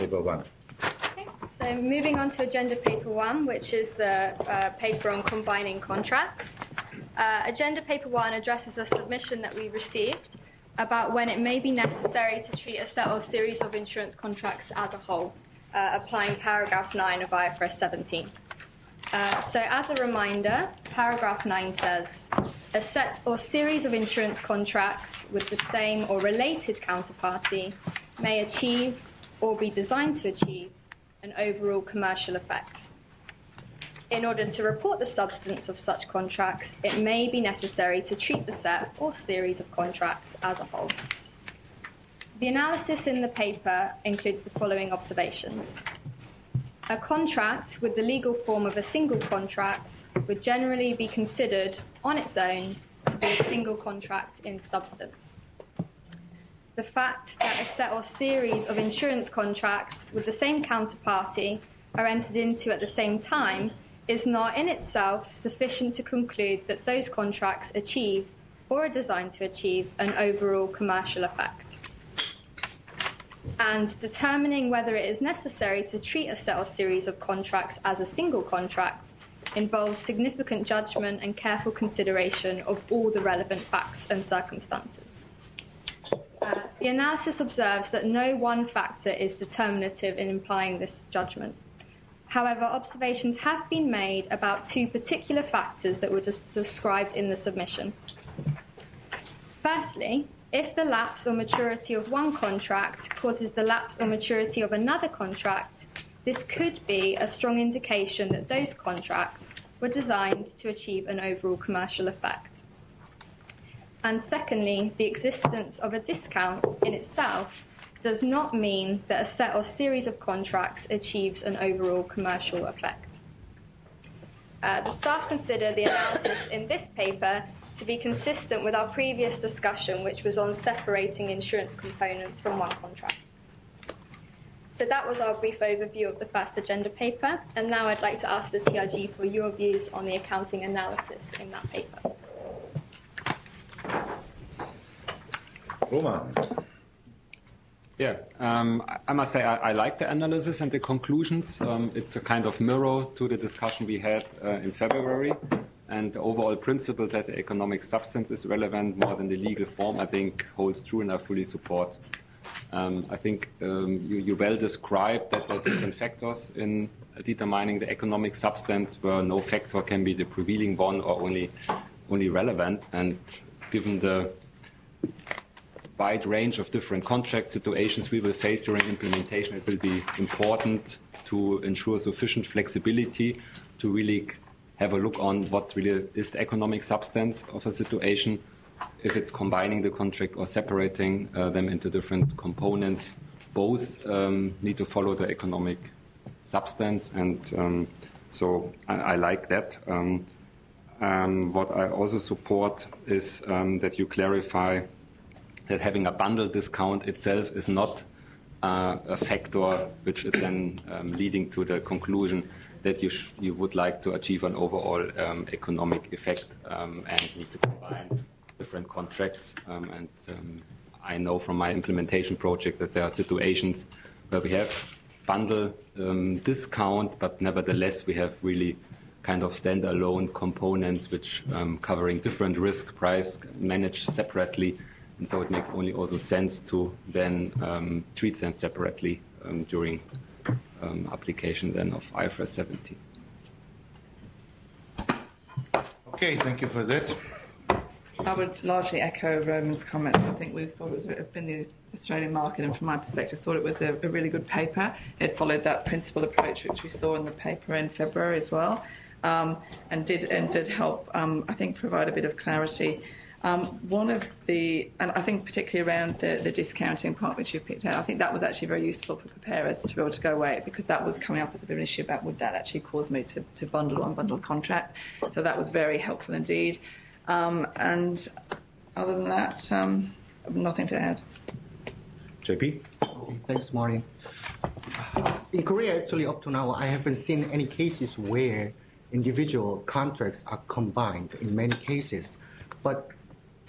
Paper 1. Okay, so moving on to Agenda Paper 1, which is the paper on combining contracts. Agenda Paper 1 addresses a submission that we received about when it may be necessary to treat a set or series of insurance contracts as a whole, applying paragraph 9 of IFRS 17. So as a reminder, paragraph 9 says, a set or series of insurance contracts with the same or related counterparty may achieve or be designed to achieve an overall commercial effect. In order to report the substance of such contracts, it may be necessary to treat the set or series of contracts as a whole. The analysis in the paper includes the following observations. A contract with the legal form of a single contract would generally be considered on its own to be a single contract in substance. The fact that a set or series of insurance contracts with the same counterparty are entered into at the same time is not in itself sufficient to conclude that those contracts achieve or are designed to achieve an overall commercial effect. And determining whether it is necessary to treat a set or series of contracts as a single contract involves significant judgment and careful consideration of all the relevant facts and circumstances. The analysis observes that no one factor is determinative in implying this judgment. However, observations have been made about two particular factors that were just described in the submission. Firstly, if the lapse or maturity of one contract causes the lapse or maturity of another contract, this could be a strong indication that those contracts were designed to achieve an overall commercial effect. And secondly, the existence of a discount in itself does not mean that a set or series of contracts achieves an overall commercial effect. The staff consider the analysis in this paper to be consistent with our previous discussion, which was on separating insurance components from one contract. So that was our brief overview of the first agenda paper, and now I'd like to ask the TRG for your views on the accounting analysis in that paper. Roman. Yeah, I must say I like the analysis and the conclusions. It's a kind of mirror to the discussion we had in February. And the overall principle that the economic substance is relevant more than the legal form, I think, holds true, and I fully support. I think you well described that there are different factors in determining the economic substance, where no factor can be the prevailing one or only relevant. And given the wide range of different contract situations we will face during implementation, it will be important to ensure sufficient flexibility to really have a look on what really is the economic substance of a situation, if it's combining the contract or separating them into different components. Both need to follow the economic substance, and so I like that. What I also support is that you clarify that having a bundle discount itself is not a factor which is then leading to the conclusion that you would like to achieve an overall economic effect and need to combine different contracts. I know from my implementation project that there are situations where we have bundle discount, but nevertheless we have really kind of standalone components which covering different risk price managed separately. And so it makes only also sense to then treat them separately during application then of IFRS 17. Okay, thank you for that. I would largely echo Roman's comments. I think we thought it was been the Australian market, and from my perspective, thought it was a really good paper. It followed that principal approach which we saw in the paper in February as well, and did help, I think, provide a bit of clarity. One of the, and I think particularly around the discounting part which you picked out, I think that was actually very useful for preparers to be able to go away, because that was coming up as a bit of an issue about would that actually cause me to bundle unbundled contracts. So that was very helpful indeed. And other than that, nothing to add. JP? Thanks, Martin. In Korea, actually, up to now, I haven't seen any cases where individual contracts are combined in many cases. But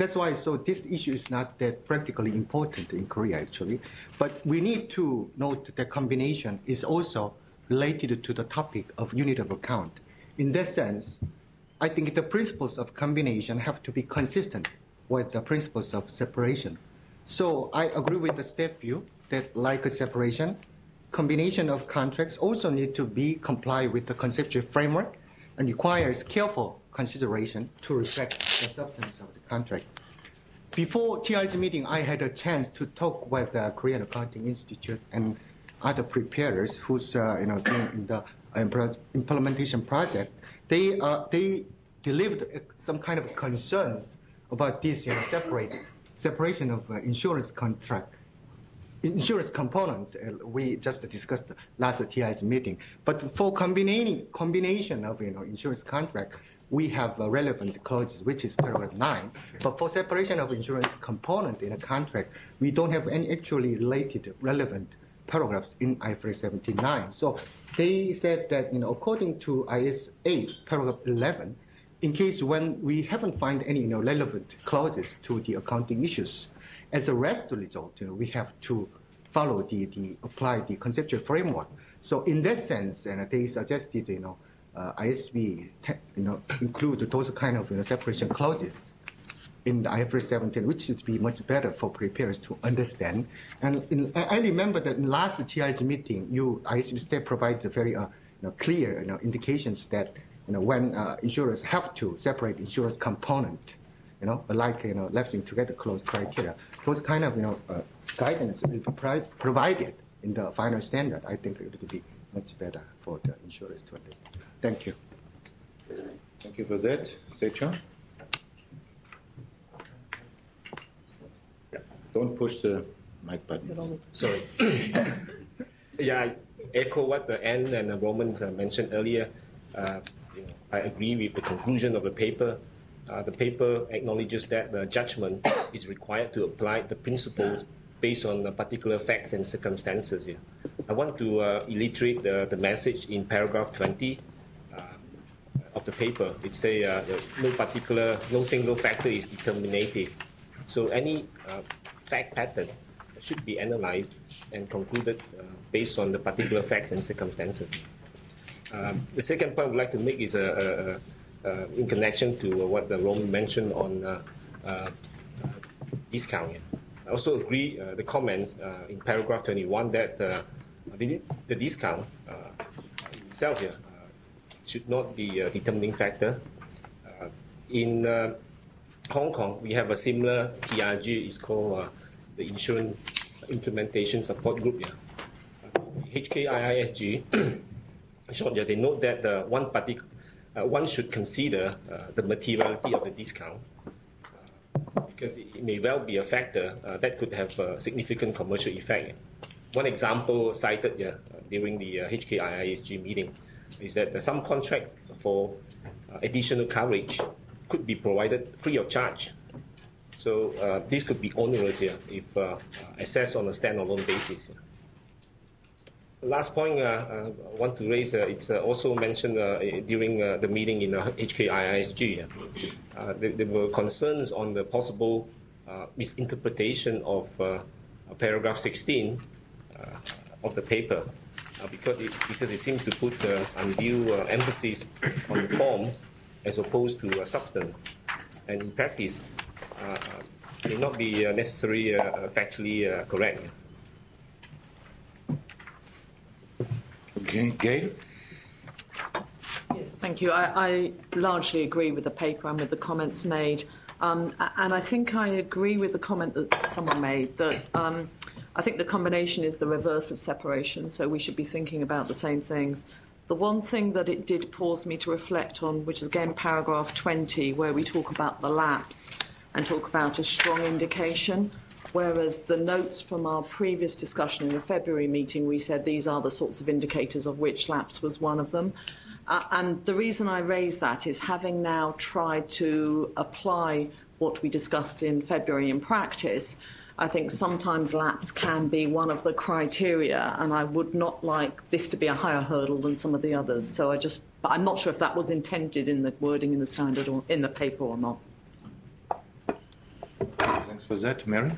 That's why, so this issue is not that practically important in Korea, actually. But we need to note that combination is also related to the topic of unit of account. In that sense, I think the principles of combination have to be consistent with the principles of separation. So I agree with the staff view that like a separation, combination of contracts also need to be comply with the conceptual framework and requires careful consideration to reflect the substance of the contract. Before TRG meeting, I had a chance to talk with the Korean Accounting Institute and other preparers who's doing in the implementation project. They delivered some kind of concerns about this separation of insurance contract. Insurance component, we just discussed last TI's meeting. But for combination of insurance contract, we have relevant clauses, which is paragraph 9. But for separation of insurance component in a contract, we don't have any actually related relevant paragraphs in IFRS 79. So they said that according to IS 8, paragraph 11, in case when we haven't found any relevant clauses to the accounting issues, as a result, we have to follow apply the conceptual framework. So in that sense, they suggested, ISB, include those kind of separation clauses in the IFRS 17, which should be much better for preparers to understand. And I remember that in last TRG meeting, ISB staff provided very clear indications that when insurers have to separate insurance component, like lapsing together clause criteria, those kind of guidance will be provided in the final standard. I think it would be much better for the insurers to understand. Thank you. Thank you for that. Secha? Don't push the mic buttons. Sorry. Yeah, I echo what Anne and Roman mentioned earlier. I agree with the conclusion of the paper. The paper acknowledges that the judgment is required to apply the principles based on particular facts and circumstances here. I want to illustrate the message in paragraph 20 of the paper. It says no single factor is determinative. So any fact pattern should be analyzed and concluded based on the particular facts and circumstances. The second point I would like to make is in connection to what Roman mentioned on discount. Here. I also agree the comments in paragraph 21 that the discount itself here should not be a determining factor. In Hong Kong, we have a similar TRG. It's called the Insurance Implementation Support Group. HKIISG. Short, they note that one should consider the materiality of the discount because it may well be a factor that could have a significant commercial effect. One example cited during the HKIISG meeting is that some contracts for additional coverage could be provided free of charge. So this could be onerous here if assessed on a standalone basis. The last point I want to raise, it's also mentioned during the meeting in HKIISG. There were concerns on the possible misinterpretation of paragraph 16 of the paper because it seems to put undue emphasis on the forms as opposed to substance. And in practice, may not be necessarily factually correct. Okay, Gail? Yes, thank you. I largely agree with the paper and with the comments made. And I think I agree with the comment that someone made that I think the combination is the reverse of separation, so we should be thinking about the same things. The one thing that it did pause me to reflect on, which is again paragraph 20, where we talk about the lapse and talk about a strong indication, whereas the notes from our previous discussion in the February meeting, we said these are the sorts of indicators of which lapse was one of them. And the reason I raise that is having now tried to apply what we discussed in February in practice, I think sometimes lapse can be one of the criteria, and I would not like this to be a higher hurdle than some of the others. So but I'm not sure if that was intended in the wording in the standard or in the paper or not. Thanks for that. Mary?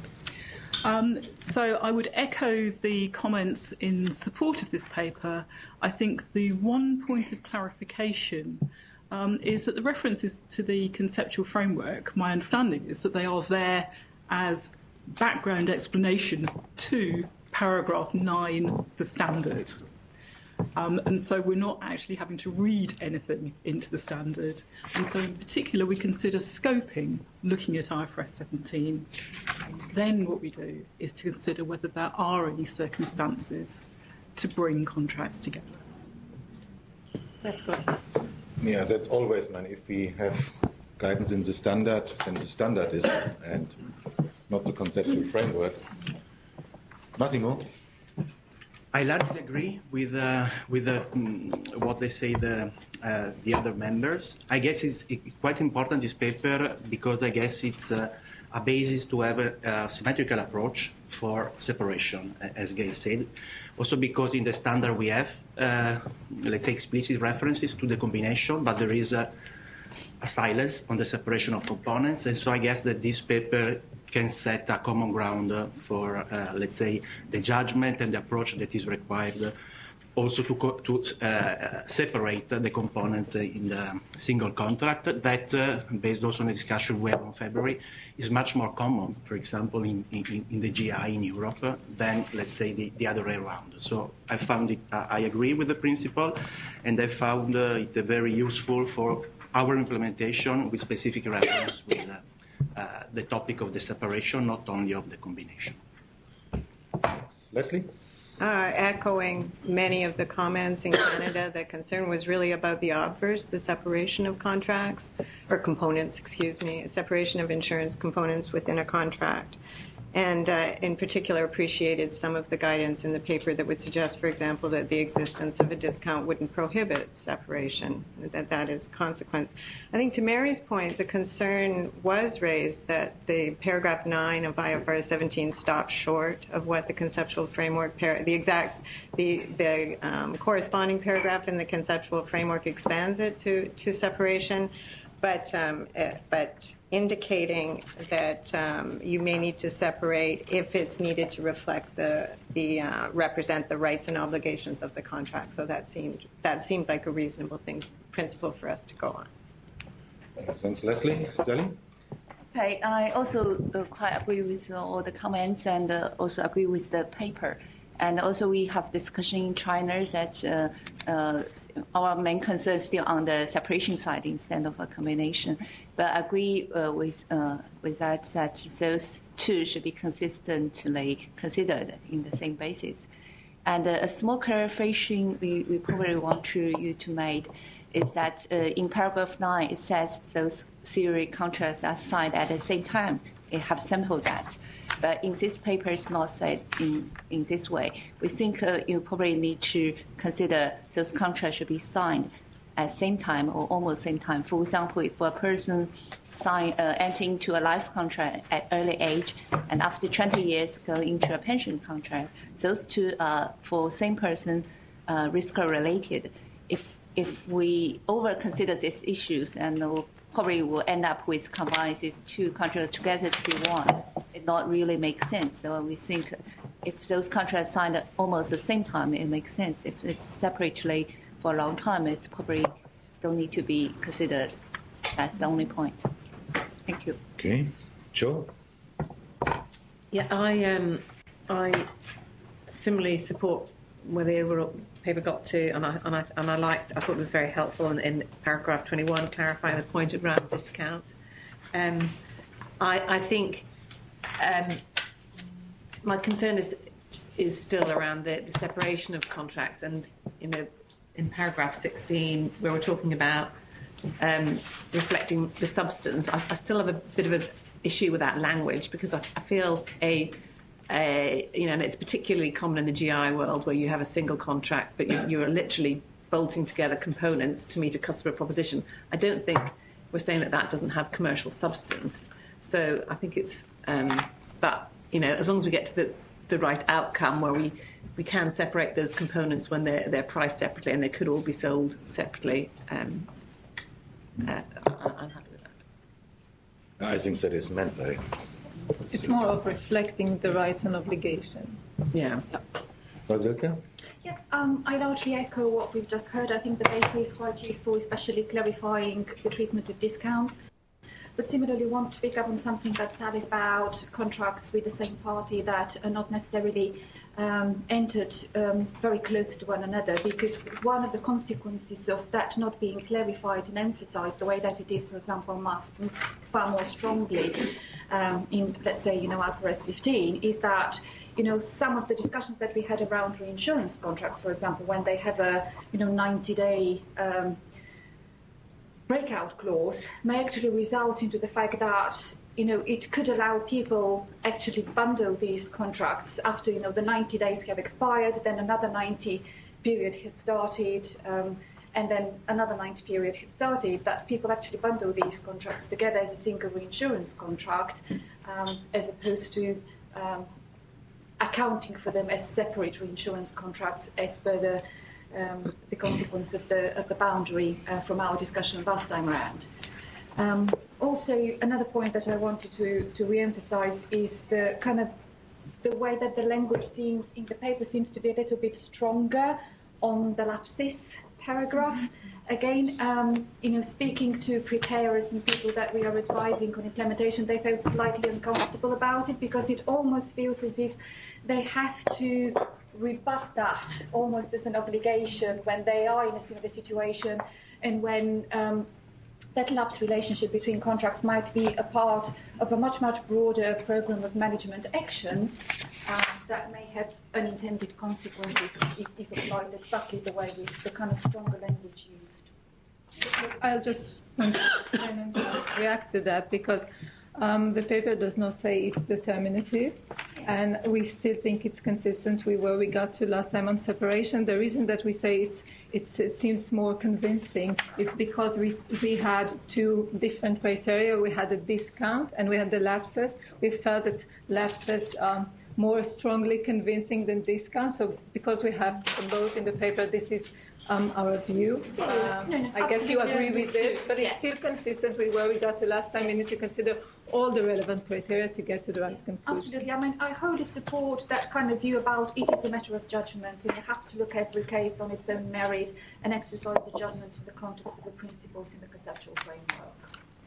So I would echo the comments in support of this paper. I think the one point of clarification is that the references to the conceptual framework, my understanding is that they are there as background explanation to paragraph 9 of the standard. And so we're not actually having to read anything into the standard. And so in particular, we consider scoping, looking at IFRS 17. Then what we do is to consider whether there are any circumstances to bring contracts together. That's good. Yeah, that's always, man. If we have guidance in the standard, then the standard is, and not the conceptual framework. Massimo? I largely agree with what they say the other members. I guess it's quite important, this paper, because I guess it's a basis to have a symmetrical approach for separation, as Gail said. Also because in the standard we have, let's say, explicit references to the combination, but there is a silence on the separation of components. And so I guess that this paper can set a common ground for, let's say, the judgment and the approach that is required also to separate the components in the single contract that, based also on the discussion we had in February, is much more common, for example, in the GI in Europe than, let's say, the other way around. So I found it, I agree with the principle, and I found it very useful for our implementation with specific reference with the topic of the separation, not only of the combination. Leslie? Echoing many of the comments in Canada, the concern was really about the obverse, the separation of contracts, or components, separation of insurance components within a contract. And in particular appreciated some of the guidance in the paper that would suggest, for example, that the existence of a discount wouldn't prohibit separation, that is a consequence. I think to Mary's point, the concern was raised that the paragraph 9 of IFRS 17 stops short of what the conceptual framework, the corresponding paragraph in the conceptual framework expands it to separation. But indicating that you may need to separate if it's needed to reflect represent the rights and obligations of the contract. So that seemed like a reasonable principle for us to go on. Thanks, Leslie. Sally? Okay, I also quite agree with all the comments and also agree with the paper. And also we have discussion in China that our main concern is still on the separation side instead of a combination. But I agree with that those two should be consistently considered in the same basis. And a small clarification we probably want you to make is that in paragraph 9 it says those theory contracts are signed at the same time. It have sampled that. But in this paper, it's not said in this way. We think you probably need to consider those contracts should be signed at the same time or almost same time. For example, if a person enter into a life contract at early age and after 20 years go into a pension contract, those two are for same person risk related. If we over consider these issues and probably will end up with combining these two contracts together to be one. It not really makes sense. So we think if those contracts signed at almost the same time, it makes sense. If it's separately for a long time, it's probably don't need to be considered. That's the only point. Thank you. Okay. Joe? Yeah, I similarly support where the overall paper got to, and I thought it was very helpful in paragraph 21 clarifying the point around discount. I think my concern is still around the separation of contracts, and in paragraph 16 where we're talking about reflecting the substance, I still have a bit of an issue with that language because I feel and it's particularly common in the GI world where you have a single contract, but you're literally bolting together components to meet a customer proposition. I don't think we're saying that doesn't have commercial substance. So I think it's, but as long as we get to the right outcome where we can separate those components when they're priced separately and they could all be sold separately, I'm happy with that. I think that is meant by It's more of reflecting the rights and obligations. Yeah. Basilka? Yeah, I largely echo what we've just heard. I think the paper is quite useful, especially clarifying the treatment of discounts. But similarly, want to pick up on something that Sal is about contracts with the same party that are not necessarily entered very close to one another, because one of the consequences of that not being clarified and emphasised the way that it is, for example, far more strongly in, let's say, IFRS 15, is that some of the discussions that we had around reinsurance contracts, for example, when they have a 90-day breakout clause, may actually result into the fact that it could allow people actually bundle these contracts after the 90 days have expired, then another 90 period has started, and then another 90 period has started. That people actually bundle these contracts together as a single reinsurance contract, as opposed to accounting for them as separate reinsurance contracts as per the consequence of the boundary from our discussion last time around. Also, another point that I wanted to re-emphasise is the kind of the way that the language seems in the paper seems to be a little bit stronger on the lapses paragraph. Again, speaking to preparers and people that we are advising on implementation, they felt slightly uncomfortable about it because it almost feels as if they have to rebut that almost as an obligation when they are in a similar situation, and when that lapse relationship between contracts might be a part of a much, much broader program of management actions that may have unintended consequences if applied exactly the way with the kind of stronger language used. I'll just want to react to that because the paper does not say it's determinative, and we still think it's consistent with where we got to last time on separation. The reason that we say it seems more convincing is because we had two different criteria. We had the discount and we had the lapses. We felt that lapses are more strongly convincing than discount. So because we have both in the paper, this is our view. I guess you agree with this, but it's still consistent with where we got to last time. We need to consider all the relevant criteria to get to the right conclusion. Absolutely. I mean, I wholly support that kind of view about it is a matter of judgment, and you have to look at every case on its own merit and exercise the judgment in the context of the principles in the conceptual framework.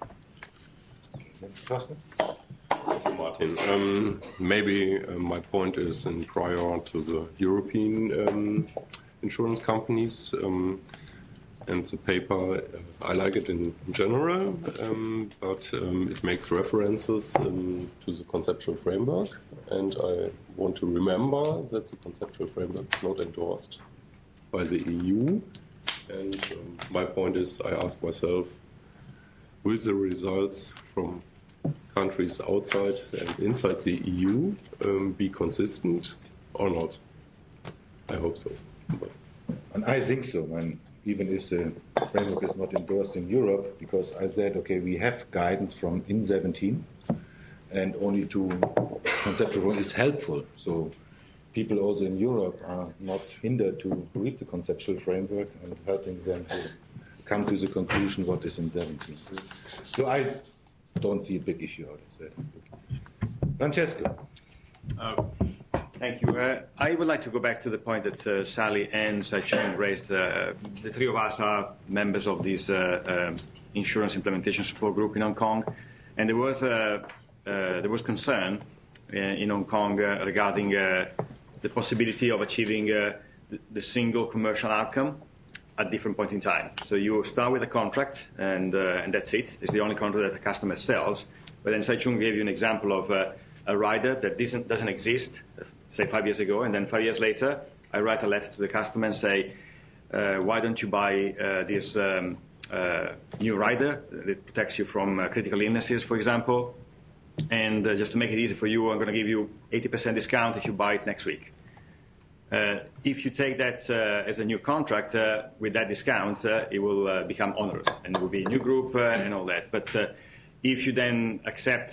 Carsten? Thank you, Martin. Maybe my point is in prior to the European insurance companies, and the paper, I like it in general, but it makes references to the conceptual framework, and I want to remember that the conceptual framework is not endorsed by the EU, and my point is, I ask myself, will the results from countries outside and inside the EU be consistent or not? I hope so. And I think so, and even if the framework is not endorsed in Europe, because I said, okay, we have guidance from in 17, and only to conceptual is helpful. So people also in Europe are not hindered to read the conceptual framework and helping them to come to the conclusion what is in 17. So I don't see a big issue out of that. Francesco. Thank you. I would like to go back to the point that Sally and Sai-Chung raised. The three of us are members of this insurance implementation support group in Hong Kong, and there was concern in Hong Kong regarding the possibility of achieving the single commercial outcome at different points in time. So you start with a contract, and that's it. It's the only contract that the customer sells. But then Sai-Chung gave you an example of a rider that doesn't exist, say 5 years ago, and then 5 years later, I write a letter to the customer and say, why don't you buy this new rider that protects you from critical illnesses, for example, and just to make it easy for you, I'm going to give you 80% discount if you buy it next week. If you take that as a new contract with that discount, it will become onerous, and it will be a new group and all that. But if you then accept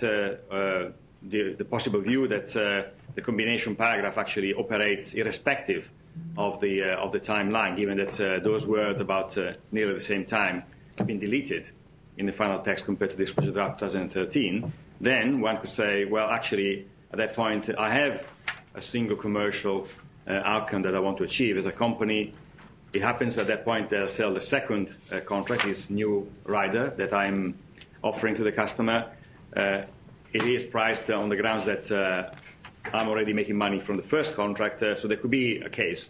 the possible view that the combination paragraph actually operates irrespective of the timeline, given that those words about nearly the same time have been deleted in the final text compared to the exposure draft 2013, then one could say, well, actually, at that point, I have a single commercial outcome that I want to achieve as a company. It happens at that point that I sell the second contract, this new rider that I'm offering to the customer. It is priced on the grounds that I'm already making money from the first contract, so there could be a case.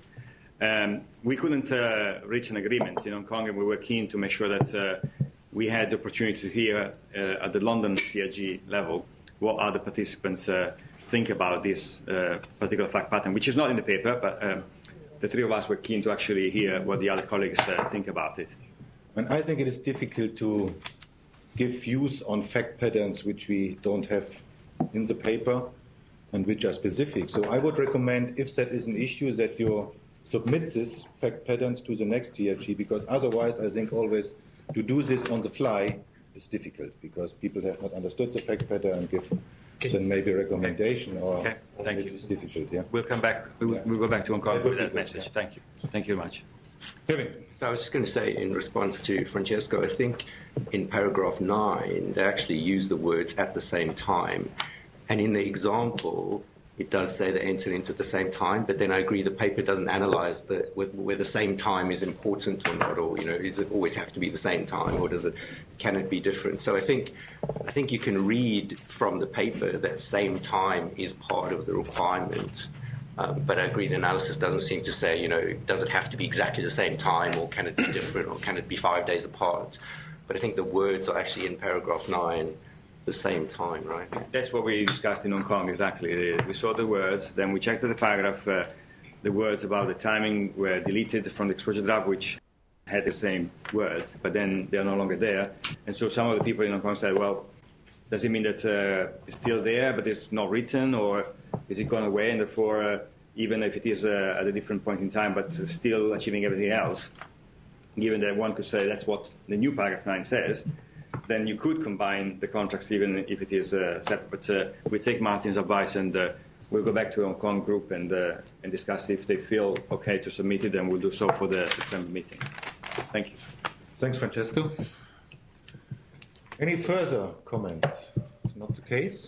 We couldn't reach an agreement in Hong Kong, and we were keen to make sure that we had the opportunity to hear at the London CRG level what other participants think about this particular fact pattern, which is not in the paper, but the three of us were keen to actually hear what the other colleagues think about it. And I think it is difficult to give views on fact patterns which we don't have in the paper and which are specific. So I would recommend, if that is an issue, that you submit this fact patterns to the next TRG, because otherwise I think always to do this on the fly is difficult, because people have not understood the fact pattern and give then maybe a recommendation, or Thank it you. is difficult. Yeah, We'll come back. We'll go back to Hong Kong with that message. Thank you. Thank you very much. Kevin. So I was just going to say, in response to Francesco, I think in paragraph 9 they actually use the words "at the same time," and in the example it does say they entered into at the same time. But then I agree the paper doesn't analyse whether the same time is important or not, or does it always have to be the same time, or can it be different? So I think you can read from the paper that same time is part of the requirement. But I agree the analysis doesn't seem to say, does it have to be exactly the same time, or can it be different, or can it be 5 days apart? But I think the words are actually in paragraph 9 the same time, right? That's what we discussed in Hong Kong, exactly. We saw the words, then we checked the paragraph. The words about the timing were deleted from the exposure draft, which had the same words, but then they are no longer there. And so some of the people in Hong Kong said, well, does it mean that it's still there, but it's not written, or is it gone away, and therefore, even if it is at a different point in time, but still achieving everything else, given that one could say that's what the new paragraph 9 says, then you could combine the contracts even if it is separate. But we take Martin's advice, and we'll go back to the Hong Kong group and discuss if they feel okay to submit it, and we'll do so for the September meeting. Thank you. Thanks, Francesco. Any further comments? Not the case.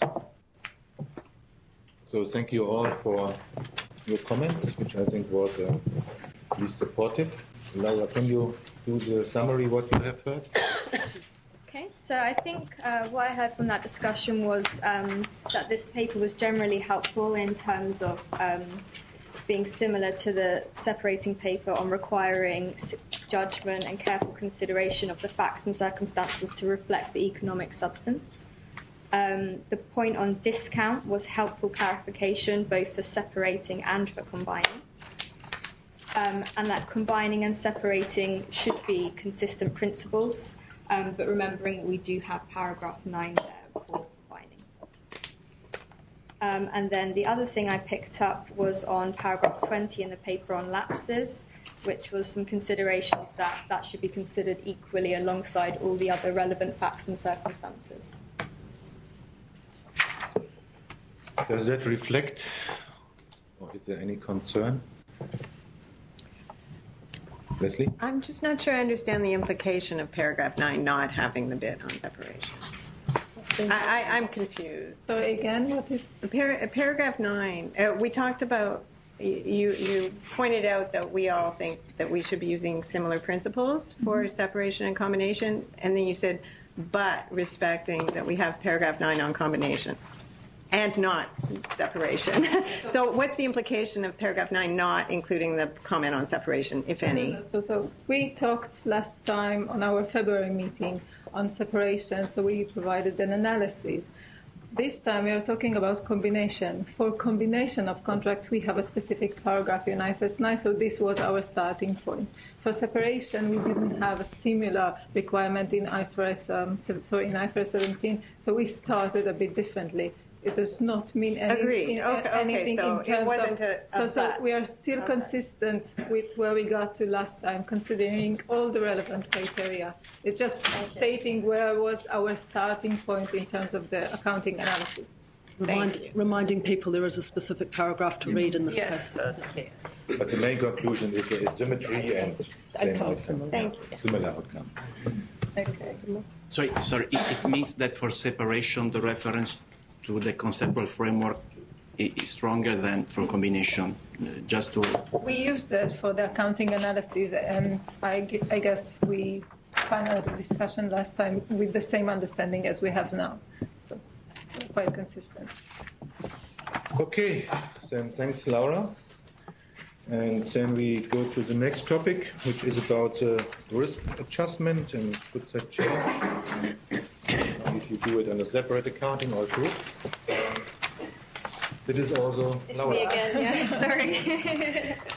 So thank you all for your comments, which I think was at least supportive. Laura, can you do the summary what you have heard? Okay, so I think what I heard from that discussion was that this paper was generally helpful in terms of being similar to the separating paper on requiring judgment and careful consideration of the facts and circumstances to reflect the economic substance. The point on discount was helpful clarification both for separating and for combining. And that combining and separating should be consistent principles, but remembering that we do have paragraph 9 there for combining. And then the other thing I picked up was on paragraph 20 in the paper on lapses, which was some considerations that should be considered equally alongside all the other relevant facts and circumstances. Does that reflect, or is there any concern? Leslie? I'm just not sure I understand the implication of paragraph 9 not having the bit on separation. I'm confused. So again, what is paragraph 9? We talked about. You pointed out that we all think that we should be using similar principles for separation and combination, and then you said, but respecting that we have paragraph 9 on combination and not separation. So what's the implication of paragraph 9 not including the comment on separation, if any? So we talked last time on our February meeting on separation, so we provided an analysis. This time we are talking about combination. For combination of contracts, we have a specific paragraph in IFRS 9, so this was our starting point. For separation, we didn't have a similar requirement in IFRS 17, so we started a bit differently. It does not mean anything, anything so in terms it wasn't of... So we are still consistent with where we got to last time, considering all the relevant criteria. It's just stating where was our starting point in terms of the accounting analysis. Reminding people there is a specific paragraph to read in this paper. But the main conclusion is there is symmetry and same outcome. Thank you. Similar outcome. Okay. Sorry. It means that for separation, the reference to the conceptual framework is stronger than for combination. Just to. We used that for the accounting analysis, and I guess we finalized the discussion last time with the same understanding as we have now. So quite consistent. Okay, then thanks, Laura. And then we go to the next topic, which is about risk adjustment and should that change if you do it under separate accounting or group. It is also It's Laura. me again, yeah, sorry.